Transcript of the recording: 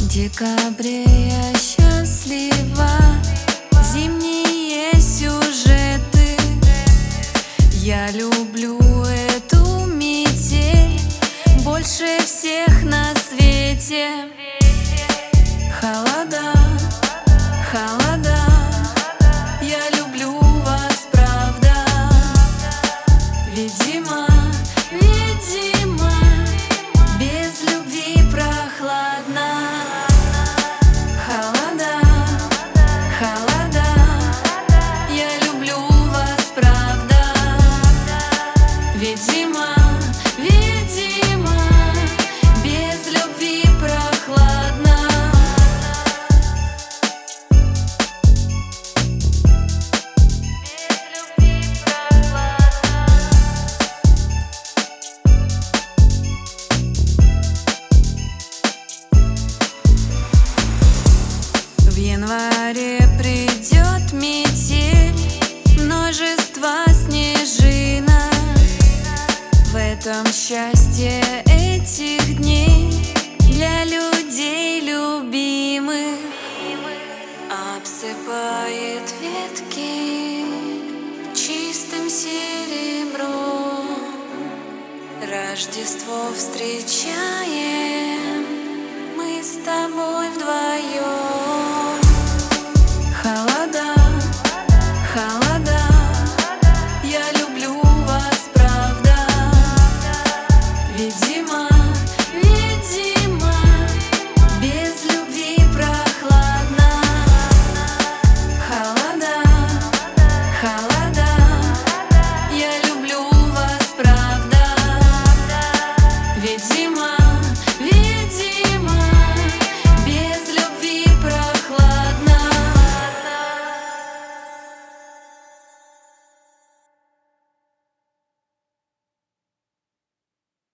В декабре я счастлива, зимние сюжеты. Я люблю эту метель больше всех на свете. Холода, холода, я люблю вас, правда. Видимо, видимо, без любви прохладно. Холода, холода, я люблю вас, правда. Видимо, видимо, без любви прохладно. В январе придет метель, множество снежинок. В этом счастье этих дней для людей любимых. Обсыпает ветки чистым серебром, Рождество встречает